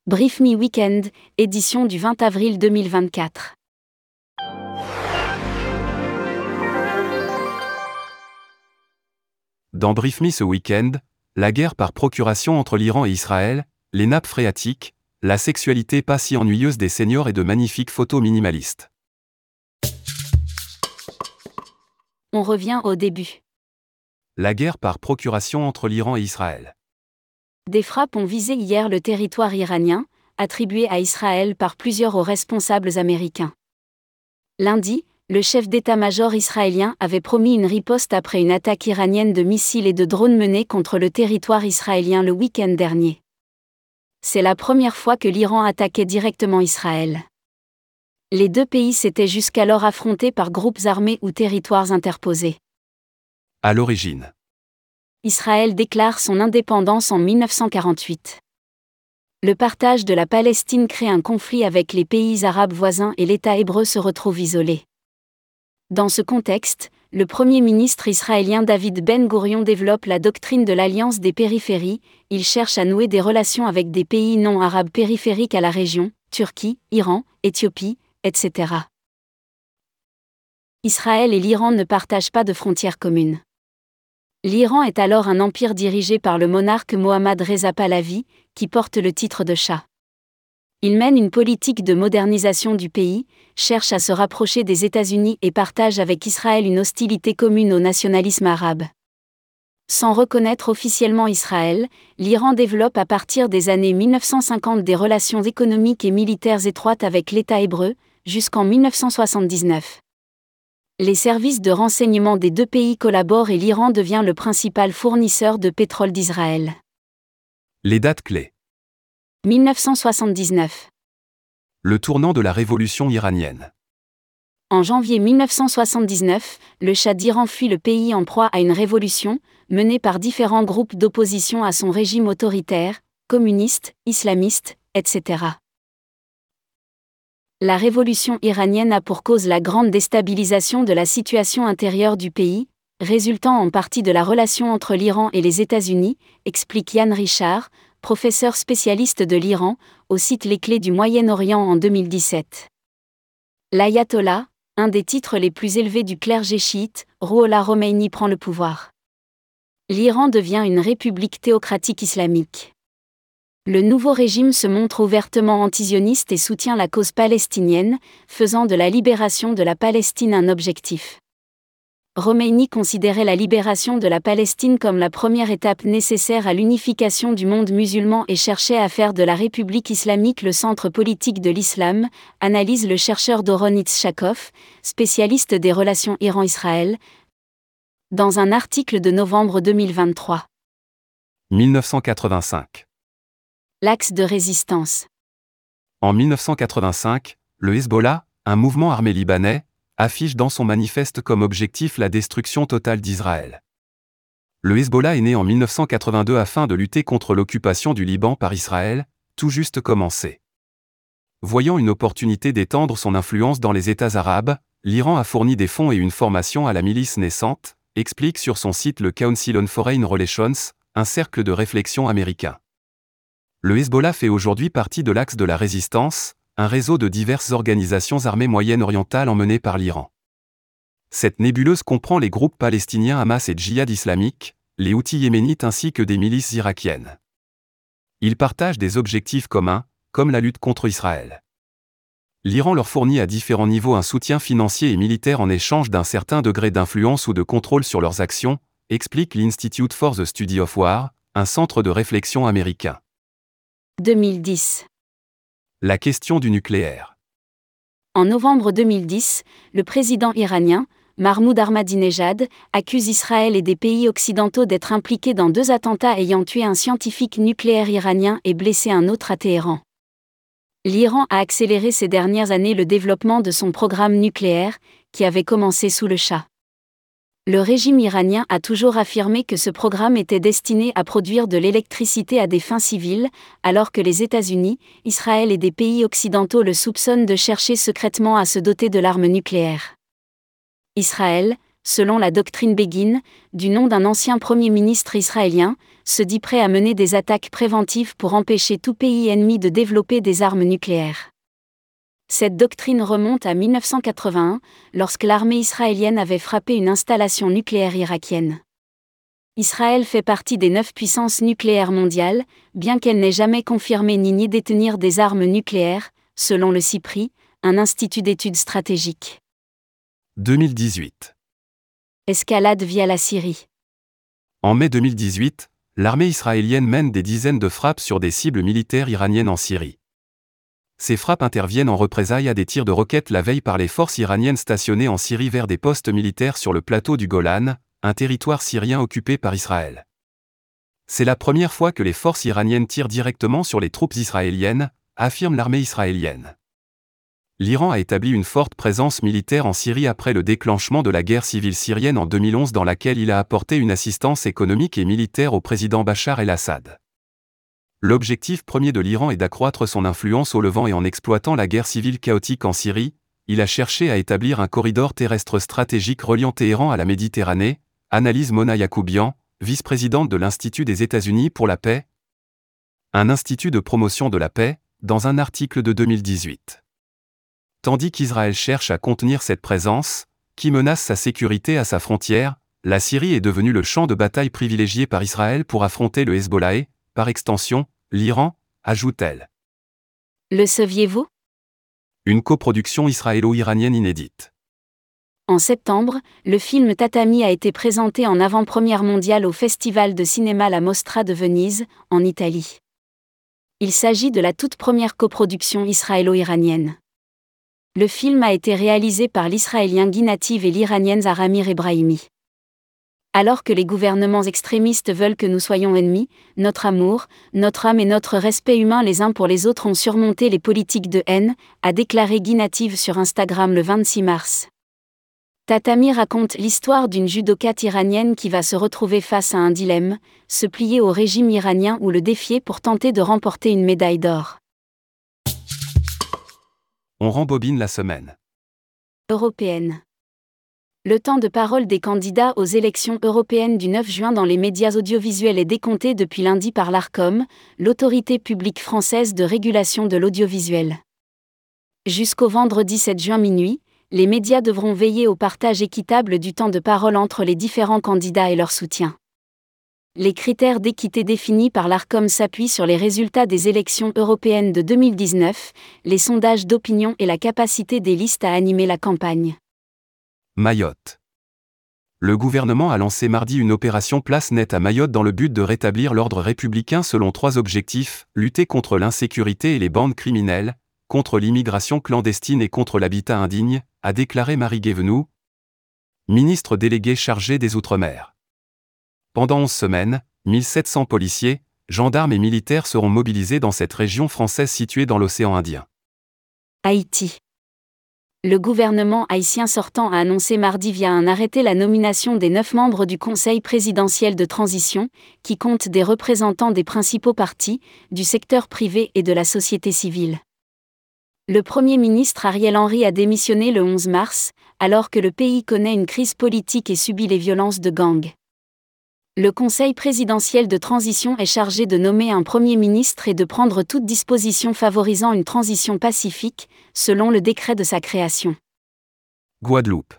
Brief Me Weekend, édition du 20 avril 2024. Dans Brief Me ce week-end, la guerre par procuration entre l'Iran et Israël, les nappes phréatiques, la sexualité pas si ennuyeuse des seniors et de magnifiques photos minimalistes. On revient au début. La guerre par procuration entre l'Iran et Israël. Des frappes ont visé hier le territoire iranien, attribué à Israël par plusieurs hauts responsables américains. Lundi, le chef d'état-major israélien avait promis une riposte après une attaque iranienne de missiles et de drones menée contre le territoire israélien le week-end dernier. C'est la première fois que l'Iran attaquait directement Israël. Les deux pays s'étaient jusqu'alors affrontés par groupes armés ou territoires interposés. À l'origine, Israël déclare son indépendance en 1948. Le partage de la Palestine crée un conflit avec les pays arabes voisins et l'État hébreu se retrouve isolé. Dans ce contexte, le Premier ministre israélien David Ben-Gourion développe la doctrine de l'alliance des périphéries. Il cherche à nouer des relations avec des pays non arabes périphériques à la région, Turquie, Iran, Éthiopie, etc. Israël et l'Iran ne partagent pas de frontières communes. L'Iran est alors un empire dirigé par le monarque Mohammad Reza Pahlavi, qui porte le titre de Shah. Il mène une politique de modernisation du pays, cherche à se rapprocher des États-Unis et partage avec Israël une hostilité commune au nationalisme arabe. Sans reconnaître officiellement Israël, l'Iran développe à partir des années 1950 des relations économiques et militaires étroites avec l'État hébreu, jusqu'en 1979. Les services de renseignement des deux pays collaborent et l'Iran devient le principal fournisseur de pétrole d'Israël. les dates clés. 1979. Le tournant de la révolution iranienne. En janvier 1979, le Shah d'Iran fuit le pays en proie à une révolution, menée par différents groupes d'opposition à son régime autoritaire, communiste, islamiste, etc. La révolution iranienne a pour cause la grande déstabilisation de la situation intérieure du pays, résultant en partie de la relation entre l'Iran et les États-Unis, explique Yann Richard, professeur spécialiste de l'Iran, au site Les Clés du Moyen-Orient en 2017. L'ayatollah, un des titres les plus élevés du clergé chiite, Rouhollah Khomeini prend le pouvoir. L'Iran devient une république théocratique islamique. Le nouveau régime se montre ouvertement antisioniste et soutient la cause palestinienne, faisant de la libération de la Palestine un objectif. Khomeini considérait la libération de la Palestine comme la première étape nécessaire à l'unification du monde musulman et cherchait à faire de la République islamique le centre politique de l'islam, analyse le chercheur Doron Itzchakov, spécialiste des relations Iran-Israël, dans un article de novembre 2023. 1985. L'axe de résistance. En 1985, le Hezbollah, un mouvement armé libanais, affiche dans son manifeste comme objectif la destruction totale d'Israël. Le Hezbollah est né en 1982 afin de lutter contre l'occupation du Liban par Israël, tout juste commencée. Voyant une opportunité d'étendre son influence dans les États arabes, l'Iran a fourni des fonds et une formation à la milice naissante, explique sur son site le Council on Foreign Relations, un cercle de réflexion américain. Le Hezbollah fait aujourd'hui partie de l'Axe de la Résistance, un réseau de diverses organisations armées moyen-orientales emmenées par l'Iran. Cette nébuleuse comprend les groupes palestiniens Hamas et Djihad islamique, les Houthis yéménites ainsi que des milices irakiennes. Ils partagent des objectifs communs, comme la lutte contre Israël. L'Iran leur fournit à différents niveaux un soutien financier et militaire en échange d'un certain degré d'influence ou de contrôle sur leurs actions, explique l'Institute for the Study of War, un centre de réflexion américain. 2010. La question du nucléaire. En novembre 2010, le président iranien, Mahmoud Ahmadinejad, accuse Israël et des pays occidentaux d'être impliqués dans 2 attentats ayant tué un scientifique nucléaire iranien et blessé un autre à Téhéran. L'Iran a accéléré ces dernières années le développement de son programme nucléaire, qui avait commencé sous le Shah. Le régime iranien a toujours affirmé que ce programme était destiné à produire de l'électricité à des fins civiles, alors que les États-Unis, Israël et des pays occidentaux le soupçonnent de chercher secrètement à se doter de l'arme nucléaire. Israël, selon la doctrine Begin, du nom d'un ancien premier ministre israélien, se dit prêt à mener des attaques préventives pour empêcher tout pays ennemi de développer des armes nucléaires. Cette doctrine remonte à 1981, lorsque l'armée israélienne avait frappé une installation nucléaire irakienne. Israël fait partie des 9 puissances nucléaires mondiales, bien qu'elle n'ait jamais confirmé ni détenir des armes nucléaires, selon le CIPRI, un institut d'études stratégiques. 2018. Escalade via la Syrie. En mai 2018, l'armée israélienne mène des dizaines de frappes sur des cibles militaires iraniennes en Syrie. Ces frappes interviennent en représailles à des tirs de roquettes la veille par les forces iraniennes stationnées en Syrie vers des postes militaires sur le plateau du Golan, un territoire syrien occupé par Israël. C'est la première fois que les forces iraniennes tirent directement sur les troupes israéliennes, affirme l'armée israélienne. L'Iran a établi une forte présence militaire en Syrie après le déclenchement de la guerre civile syrienne en 2011 dans laquelle il a apporté une assistance économique et militaire au président Bachar el-Assad. L'objectif premier de l'Iran est d'accroître son influence au Levant et en exploitant la guerre civile chaotique en Syrie, il a cherché à établir un corridor terrestre stratégique reliant Téhéran à la Méditerranée, analyse Mona Yacoubian, vice-présidente de l'Institut des États-Unis pour la paix. Un institut de promotion de la paix, dans un article de 2018. Tandis qu'Israël cherche à contenir cette présence, qui menace sa sécurité à sa frontière, la Syrie est devenue le champ de bataille privilégié par Israël pour affronter le Hezbollah et, par extension, l'Iran, ajoute-t-elle. Le saviez-vous ? Une coproduction israélo-iranienne inédite. En septembre, le film Tatami a été présenté en avant-première mondiale au Festival de cinéma La Mostra de Venise, en Italie. Il s'agit de la toute première coproduction israélo-iranienne. Le film a été réalisé par l'Israélien Guy Nativ et l'Iranienne Zaramir Ebrahimi. Alors que les gouvernements extrémistes veulent que nous soyons ennemis, notre amour, notre âme et notre respect humain les uns pour les autres ont surmonté les politiques de haine, a déclaré Guy Nativ sur Instagram le 26 mars. Tatami raconte l'histoire d'une judokate iranienne qui va se retrouver face à un dilemme, se plier au régime iranien ou le défier pour tenter de remporter une médaille d'or. On rembobine la semaine. Européenne. Le temps de parole des candidats aux élections européennes du 9 juin dans les médias audiovisuels est décompté depuis lundi par l'Arcom, l'autorité publique française de régulation de l'audiovisuel. Jusqu'au vendredi 7 juin minuit, les médias devront veiller au partage équitable du temps de parole entre les différents candidats et leurs soutiens. Les critères d'équité définis par l'Arcom s'appuient sur les résultats des élections européennes de 2019, les sondages d'opinion et la capacité des listes à animer la campagne. Mayotte. Le gouvernement a lancé mardi une opération Place Nette à Mayotte dans le but de rétablir l'ordre républicain selon 3 objectifs, lutter contre l'insécurité et les bandes criminelles, contre l'immigration clandestine et contre l'habitat indigne, a déclaré Marie Guévenoux, ministre déléguée chargée des Outre-mer. Pendant 11 semaines, 1700 policiers, gendarmes et militaires seront mobilisés dans cette région française située dans l'océan Indien. Haïti. Le gouvernement haïtien sortant a annoncé mardi via un arrêté la nomination des 9 membres du Conseil présidentiel de transition, qui compte des représentants des principaux partis, du secteur privé et de la société civile. Le Premier ministre Ariel Henry a démissionné le 11 mars, alors que le pays connaît une crise politique et subit les violences de gangs. Le Conseil présidentiel de transition est chargé de nommer un Premier ministre et de prendre toute disposition favorisant une transition pacifique, selon le décret de sa création. Guadeloupe.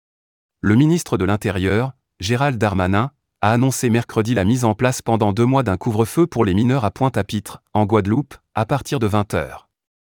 Le ministre de l'Intérieur, Gérald Darmanin, a annoncé mercredi la mise en place pendant 2 mois d'un couvre-feu pour les mineurs à Pointe-à-Pitre, en Guadeloupe, à partir de 20h.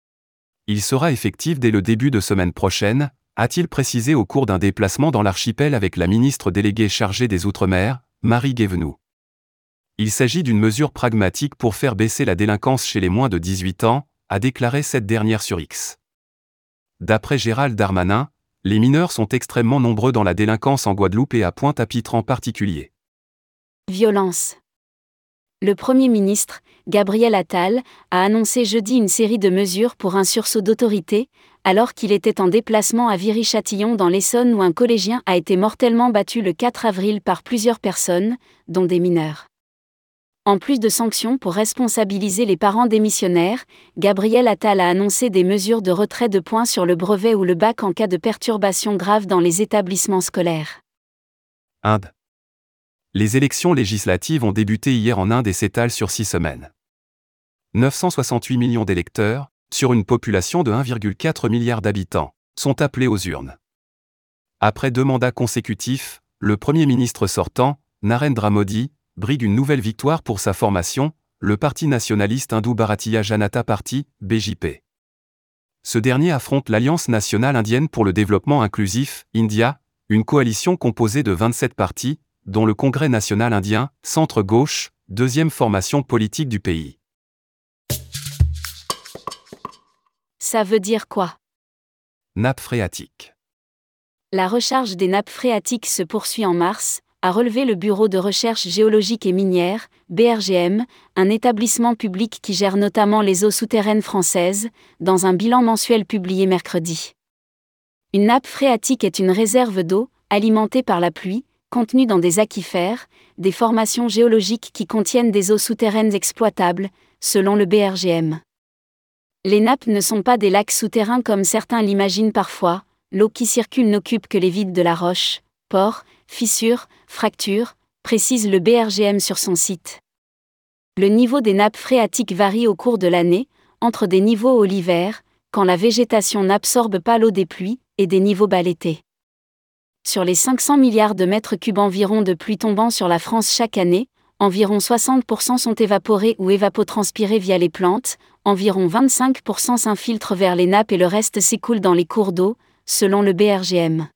Il sera effectif dès le début de semaine prochaine, a-t-il précisé au cours d'un déplacement dans l'archipel avec la ministre déléguée chargée des Outre-mer, Marie Guévenoux. Il s'agit d'une mesure pragmatique pour faire baisser la délinquance chez les moins de 18 ans, a déclaré cette dernière sur X. D'après Gérald Darmanin, les mineurs sont extrêmement nombreux dans la délinquance en Guadeloupe et à Pointe-à-Pitre en particulier. Violence. Le Premier ministre, Gabriel Attal, a annoncé jeudi une série de mesures pour un sursaut d'autorité, alors qu'il était en déplacement à Viry-Châtillon dans l'Essonne où un collégien a été mortellement battu le 4 avril par plusieurs personnes, dont des mineurs. En plus de sanctions pour responsabiliser les parents démissionnaires, Gabriel Attal a annoncé des mesures de retrait de points sur le brevet ou le bac en cas de perturbations graves dans les établissements scolaires. Inde. Les élections législatives ont débuté hier en Inde et s'étalent sur 6 semaines. 968 millions d'électeurs, sur une population de 1,4 milliard d'habitants, sont appelés aux urnes. Après 2 mandats consécutifs, le Premier ministre sortant, Narendra Modi, brigue une nouvelle victoire pour sa formation, le Parti nationaliste hindou Bharatiya Janata Party, BJP. Ce dernier affronte l'Alliance nationale indienne pour le développement inclusif, India, une coalition composée de 27 partis, dont le Congrès national indien, centre-gauche, deuxième formation politique du pays. Ça veut dire quoi? Nappe phréatique. La recharge des nappes phréatiques se poursuit en mars, a relevé le Bureau de recherche géologique et minière, BRGM, un établissement public qui gère notamment les eaux souterraines françaises, dans un bilan mensuel publié mercredi. Une nappe phréatique est une réserve d'eau, alimentée par la pluie, contenue dans des aquifères, des formations géologiques qui contiennent des eaux souterraines exploitables, selon le BRGM. Les nappes ne sont pas des lacs souterrains comme certains l'imaginent parfois, l'eau qui circule n'occupe que les vides de la roche, pores, fissures, fractures, précise le BRGM sur son site. Le niveau des nappes phréatiques varie au cours de l'année, entre des niveaux hauts l'hiver, quand la végétation n'absorbe pas l'eau des pluies, et des niveaux bas l'été. Sur les 500 milliards de mètres cubes environ de pluie tombant sur la France chaque année, environ 60% sont évaporés ou évapotranspirés via les plantes, environ 25% s'infiltrent vers les nappes et le reste s'écoule dans les cours d'eau, selon le BRGM.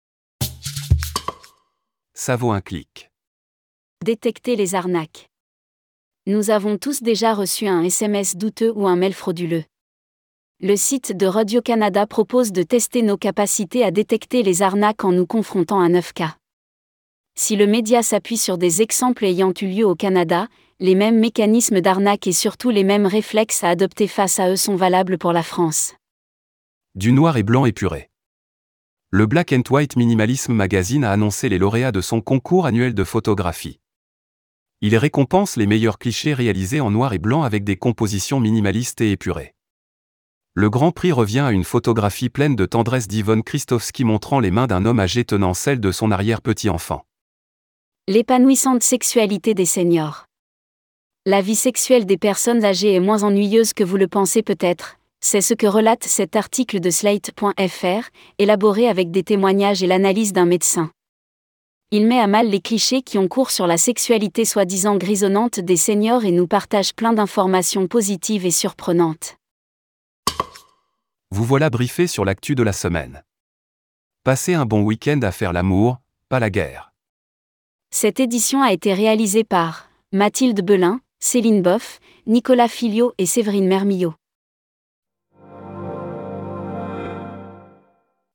Ça vaut un clic. Détecter les arnaques. Nous avons tous déjà reçu un SMS douteux ou un mail frauduleux. Le site de Radio-Canada propose de tester nos capacités à détecter les arnaques en nous confrontant à 9 cas. Si le média s'appuie sur des exemples ayant eu lieu au Canada, les mêmes mécanismes d'arnaque et surtout les mêmes réflexes à adopter face à eux sont valables pour la France. Du noir et blanc épuré. Le Black and White Minimalism Magazine a annoncé les lauréats de son concours annuel de photographie. Il récompense les meilleurs clichés réalisés en noir et blanc avec des compositions minimalistes et épurées. Le grand prix revient à une photographie pleine de tendresse d'Yvonne Kristowski montrant les mains d'un homme âgé tenant celle de son arrière-petit-enfant. L'épanouissante sexualité des seniors. La vie sexuelle des personnes âgées est moins ennuyeuse que vous le pensez peut-être. C'est ce que relate cet article de Slate.fr, élaboré avec des témoignages et l'analyse d'un médecin. Il met à mal les clichés qui ont cours sur la sexualité soi-disant grisonnante des seniors et nous partage plein d'informations positives et surprenantes. Vous voilà briefé sur l'actu de la semaine. Passez un bon week-end à faire l'amour, pas la guerre. Cette édition a été réalisée par Mathilde Belin, Céline Boff, Nicolas Filliot et Séverine Mermillot.